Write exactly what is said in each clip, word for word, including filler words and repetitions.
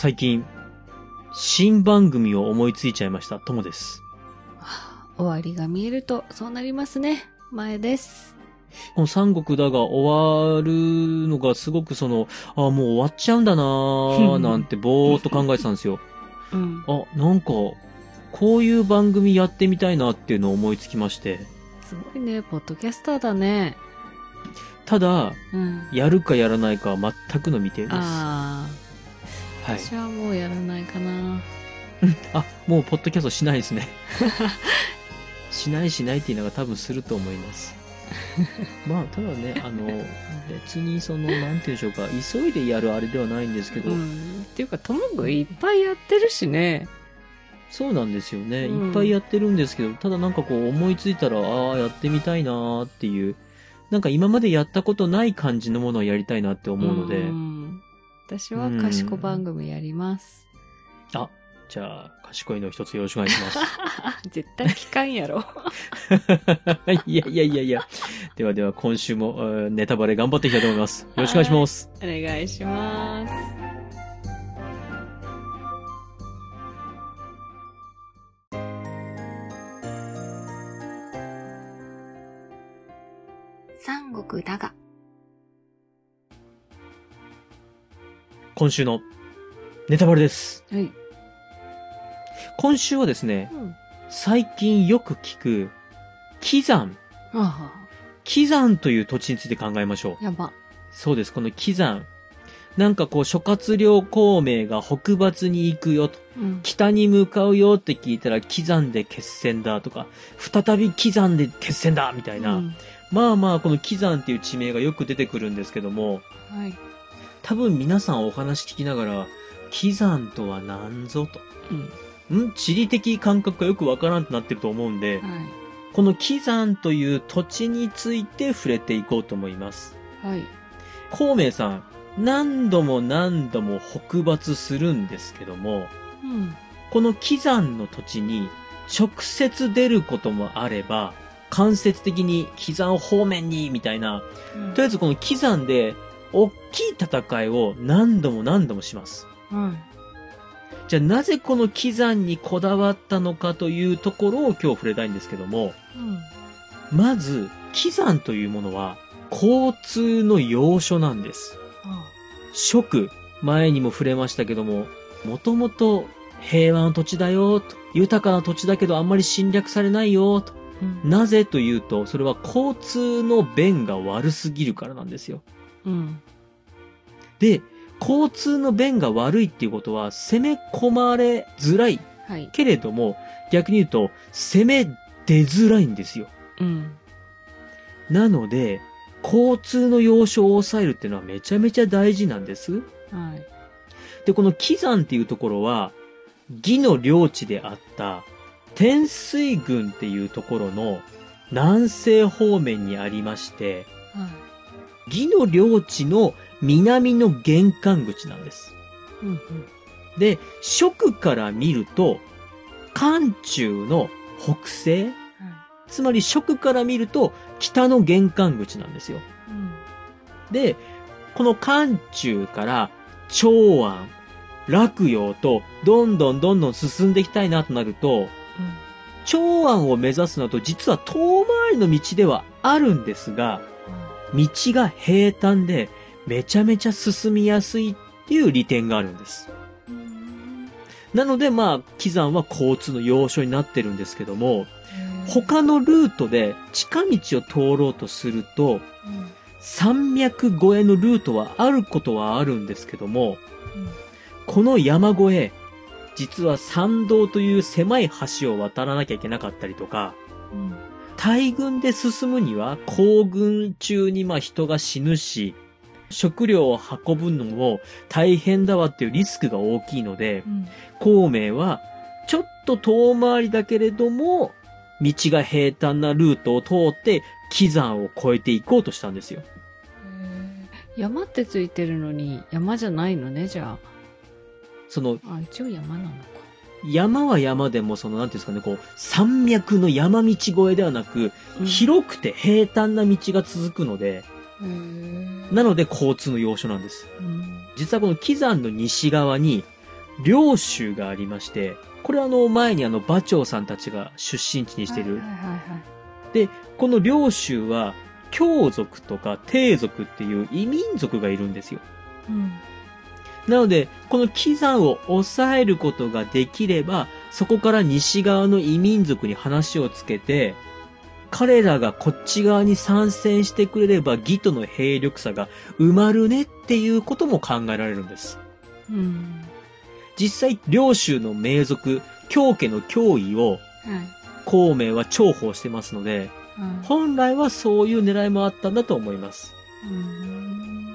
最近、新番組を思いついちゃいました。ともです。 終わりが見えるとそうなりますね。前です。 この三国だが終わるのがすごくその、あ、もう終わっちゃうんだなーなんてぼーっと考えてたんですよ。 うん。 あ、なんか、こういう番組やってみたいなっていうのを思いつきまして。 すごいね、ポッドキャスターだね。 ただ、 うん、 やるかやらないかは全くの未定です。 ああ。 はい。 私はもうやらないかな。 あ、もうポッドキャストしないですね。しないしないっていうのが多分すると思います。まあ、ただね、あの、別にその、なんていうんでしょうか、急いでやるあれではないんですけど。 うん。っていうか、ともくんいっぱいやってるしね。 そうなんですよね。 うん、 いっぱいやってるんですけど、ただなんかこう思いついたら、ああ、やってみたいなーっていう、なんか今までやったことない感じのものをやりたいなって思うので。 うん、私は賢番組やります。 あ、じゃあ、賢いの一つよろしくお願いします。 絶対聞かんやろ。 いやいやいやいや。ではでは今週もネタバレ頑張っていきたいと思います。よろしくお願いします。 お願いします。三国だが。 今週のネタバレです。 はい。 今週はですね、 うん、 最近よく聞く、喜山。 ああ。 喜山という土地について考えましょう。 やば。 そうです、この喜山。なんかこう諸葛亮孔明が北伐に行くよと、うん、北に向かうよって聞いたら喜山で決戦だとか、再び喜山で決戦だみたいな、うん、まあまあこの喜山っていう地名がよく出てくるんですけども、 はい、 多分皆さんお話聞きながら、喜山とは何ぞと、うん、ん地理的感覚がよくわからんとなってると思うんで、はい、この喜山という土地について触れていこうと思います。 はい。 孔明さん、何度も何度も北伐するんですけども、うん、この喜山の土地に直接出ることもあれば、間接的に喜山方面にみたいな、うん、とりあえずこの喜山で大きい戦いを何度も何度もします。うん、じゃあなぜこの喜山にこだわったのかというところを今日触れたいんですけども、うん、まず喜山というものは交通の要所なんです。蜀、前にも触れましたけども、もともと平和の土地だよと、豊かな土地だけどあんまり侵略されないよと、うん、なぜというと、それは交通の便が悪すぎるからなんですよ。うん、で、交通の便が悪いっていうことは攻め込まれづらい、はい、けれども、逆に言うと攻め出づらいんですよ。うん、なので、交通の要所を抑えるっていうのはめちゃめちゃ大事なんです。はい。で、この喜山っていうところは、魏の領地であった天水郡っていうところの南西方面にありまして、はい、魏の領地の南の玄関口なんです。うんうん、で、蜀から見ると、漢中の北西、はい、つまり蜀から見ると北の玄関口なんですよ。うん、で、この漢中から長安、洛陽とどんどんどんどん進んでいきたいなとなると、うん、長安を目指すのと実は遠回りの道ではあるんですが、うん、道が平坦でめちゃめちゃ進みやすいっていう利点があるんです。うん、なのでまあ、喜山は交通の要所になってるんですけども、他のルートで近道を通ろうとすると、うん、山脈越えのルートはあることはあるんですけども、うん、この山越え、実は山道という狭い橋を渡らなきゃいけなかったりとか、うん、大軍で進むには行軍中にまあ人が死ぬし、食料を運ぶのも大変だわっていうリスクが大きいので、うん、孔明はちょっと遠回りだけれども、道が平坦なルートを通って喜山を越えていこうとしたんですよ。 へー、山ってついてるのに山じゃないのね、じゃあ。 その、 あ、一応山なのか。 山は山でもその、なんていうんですかね、こう、山脈の山道越えではなく、うん、広くて平坦な道が続くので、へー、なので交通の要所なんです。うん、実はこの喜山の西側に、 領州がありまして、これあの前にあの馬長さんたちが出身地にしてる。 はいはいはいはい、 で、この領州は、羌族とか帝族っていう異民族がいるんですよ。 うん、 なので、この喜山を抑えることができれば、そこから西側の異民族に話をつけて、彼らがこっち側に参戦してくれれば義との兵力差が埋まるねっていうことも考えられるんです。 うん、 実際、領州の名族、羌家の脅威を、孔明は重宝してますので、はい、本来はそういう狙いもあったんだと思います。 うん、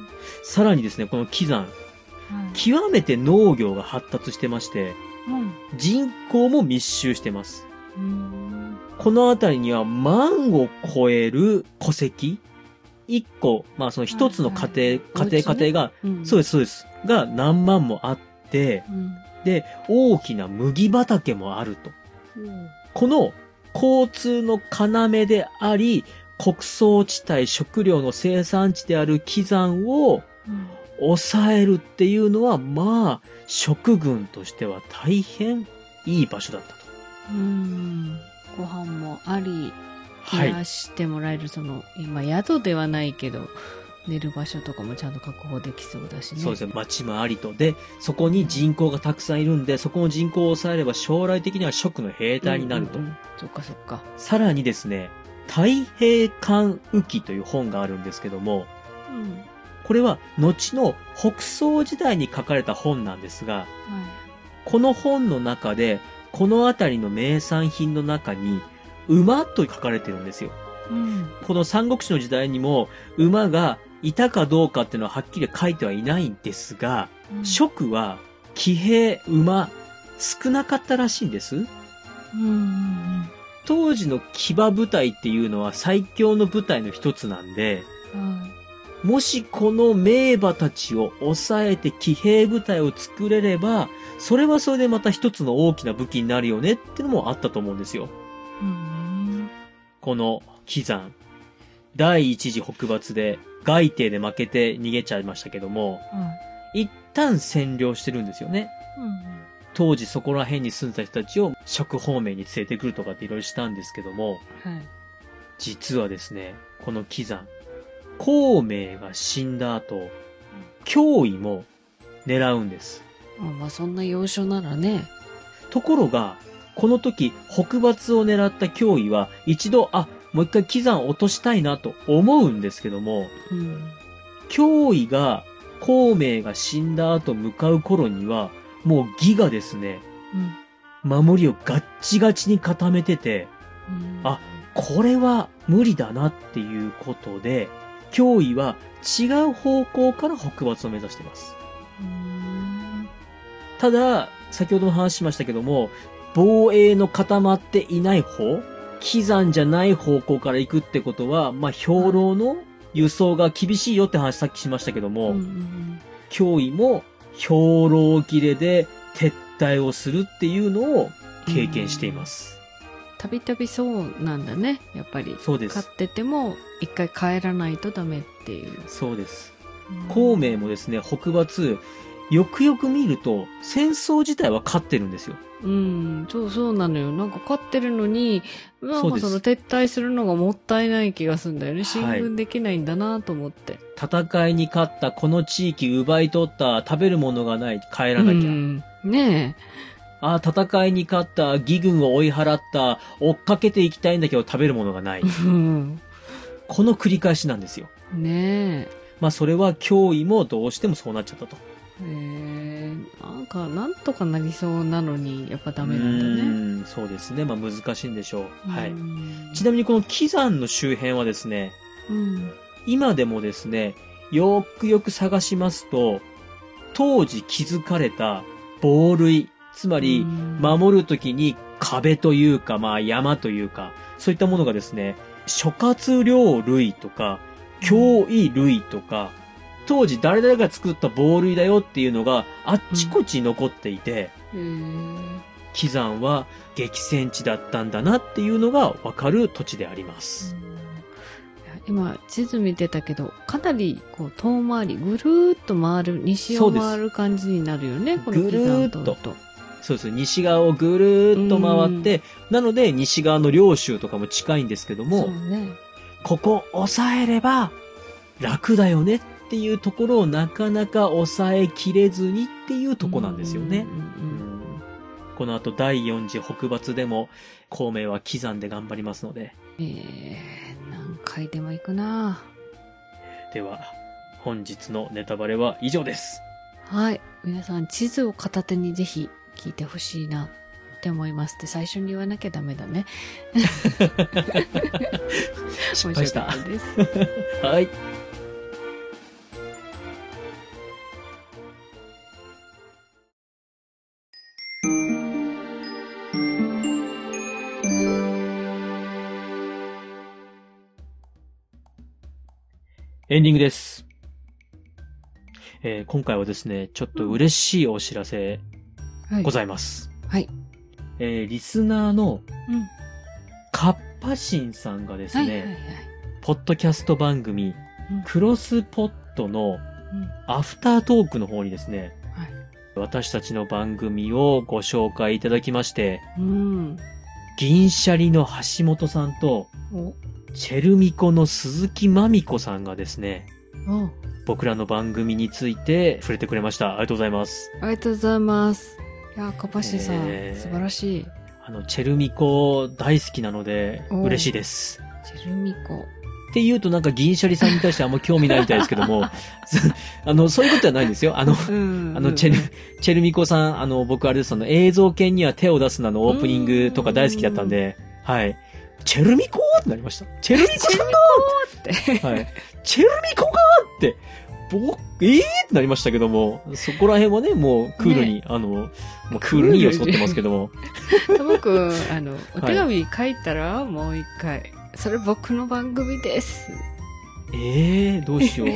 さらにですね、この喜山、はい、極めて農業が発達してまして、うん、人口も密集してます。うん、この辺りには万を超える戸籍、一個、まあその一つの家庭、はいはい、家庭、家庭が、うん、そうです、そうです、が何万もあって、うん、で、大きな麦畑もあると。うん、この交通の要であり、穀倉地帯、食料の生産地である喜山を抑えるっていうのは、まあ、食軍としては大変いい場所だったと。 うーん、ご飯もあり、癒してもらえる、はい、その、今宿ではないけど、寝る場所とかもちゃんと確保できそうだしね。 そうですね。町もありと。で、そこに人口がたくさんいるんで、そこの人口を抑えれば将来的には蜀の兵隊になると。うんうんうん、 そっかそっか。 さらにですね、太平観雨記という本があるんですけども、うん、これは後の北宋時代に書かれた本なんですが、うん、この本の中で、この辺りの名産品の中に、馬と書かれてるんですよ。うん、この三国志の時代にも、馬がいたかどうかっていうのははっきり書いてはいないんですが、うん、蜀は騎兵、馬、少なかったらしいんです。うんうんうん、当時の騎馬部隊っていうのは最強の部隊の一つなんで、うん、もしこの名馬たちを抑えて騎兵部隊を作れれば、それはそれでまた一つの大きな武器になるよねっていうのもあったと思うんですよ。うん、この喜山、第一次北伐で外帝で負けて逃げちゃいましたけども、うん、一旦占領してるんですよね。うん、当時そこら辺に住んだ人たちを蜀方面に連れてくるとかっていろいろしたんですけども、はい、実はですね、この喜山、孔明が死んだ後、脅威も狙うんです。 あ、まあそんな要所ならね。 ところが、この時北伐を狙った脅威は一度、あ、もう一回喜山を落としたいなと思うんですけども、うん、脅威が孔明が死んだ後向かう頃には、もう義がですね、うん、守りをガッチガチに固めてて、うん、あ、これは無理だなっていうことで、脅威は違う方向から北伐を目指しています。うん、ただ、先ほども話しましたけども、防衛の固まっていない方、喜山じゃない方向から行くってことは、まあ、兵糧の輸送が厳しいよって話さっきしましたけども、うんうんうん、脅威も兵糧切れで撤退をするっていうのを経験しています。 たびたびそうなんだね、やっぱり。そうです。勝ってても一回帰らないとダメっていう。 そうです。孔明もですね、北伐、よくよく見ると戦争自体は勝ってるんですよ。 うん、そうそうなのよ。なんか勝ってるのに、なんかその撤退するのがもったいない気がするんだよね。進軍できないんだなと思って、 はい。戦いに勝ったこの地域奪い取った、食べるものがない、帰らなきゃ。うん、 ねえ。 ああ、戦いに勝った、義軍を追い払った、追っかけていきたいんだけど食べるものがない。うん、この繰り返しなんですよ。 ねえ。 まあそれは脅威もどうしてもそうなっちゃったと。 へえ、なんかなんとかなりそうなのにやっぱダメなんだね。 うん、そうですね。まあ難しいんでしょう。はい。ちなみにこの喜山の周辺はですね、うん、今でもですね、よくよく探しますと、当時築かれた防塁、つまり守るときに壁というか、まあ山というか、そういったものがですね、諸葛亮塁とか、脅威塁とか、当時誰々が作った防塁だよっていうのがあっちこっち残っていて、うん、喜山は激戦地だったんだなっていうのがわかる土地であります。 うん、 今地図見てたけど、かなりこう遠回り、ぐるーっと回る、西を回る感じになるよね、このぐるーっと。 とそうです。西側をぐるーっと回って、なので西側の領州とかも近いんですけども、 そうね、 ここ抑えれば楽だよねっていうところをなかなか抑えきれずにっていうとこなんですよね。この後だいよん次北伐でも孔明は刻んで頑張りますので。 えー、何回でも行くな。 では、本日のネタバレは以上です。 はい。皆さん地図を片手にぜひ聞いてほしいなって思いますって最初に言わなきゃダメだね。 失敗した。 です。 はい。エンディングです。えー、今回はですね、ちょっと嬉しいお知らせございます。 はい。はい、 えー、リスナーの、カッパシンさんがですね、はいはいはい、ポッドキャスト番組、うん、クロスポットのアフタートークの方にですね、はい、私たちの番組をご紹介いただきまして、うん、銀シャリの橋本さんと、チェルミコの鈴木まみこさんがですね、僕らの番組について触れてくれました。ありがとうございます。 ありがとうございます。いや、カパシさん、えー、素晴らしい。 あの、チェルミコ大好きなので、嬉しいです。 チェルミコ。 って言うとなんか銀シャリさんに対してあんま興味ないみたいですけども、あの、そういうことはないんですよ。あの、うんうん、あの、チェル、チェルミコさん、あの、僕あれです、あの、映像系には手を出すなのオープニングとか大好きだったんで、はい。チェルミコーってなりました。チェルミコさんだーって。はい。チェルミコがーって、僕、えーってなりましたけども、そこら辺はね、もうクールに、ね、あの、もうクールに装ってますけども。 ともくん、あの、お手紙書いたら、はい、もう一回。それ僕の番組です。 ええー、どうしよう。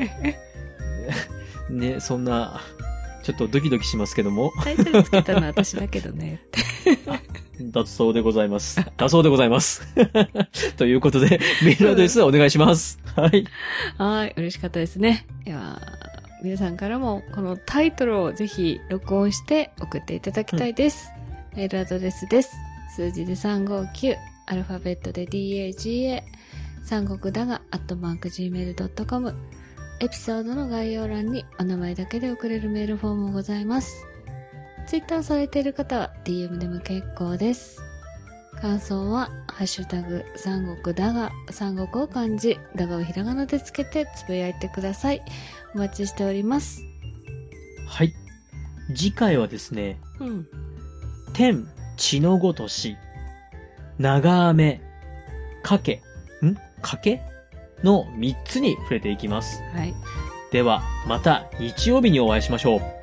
ね、そんな、ちょっとドキドキしますけども。 タイトルつけたのは私だけどね。 だそうでございます。だそうでございます。ということで、メールアドレスお願いします。はい。 はい、嬉しかったですね。では、皆さんからもこのタイトルをぜひ録音して送っていただきたいです。うん、メールアドレスです。数字でさんごきゅう、アルファベットで ダガ、三国だが、アットマーク ジーメールドットコム。エピソードの概要欄にお名前だけで送れるメールフォームもございます。ツイッターされている方は ディーエム でも結構です。感想は、ハッシュタグ、三国だが、三国を漢字、だがをひらがなでつけてつぶやいてください。お待ちしております。 はい。次回はですね、うん。天、地のごとし、長雨、かけ、んかけのみっつに触れていきます。 はい。 では、また日曜日にお会いしましょう。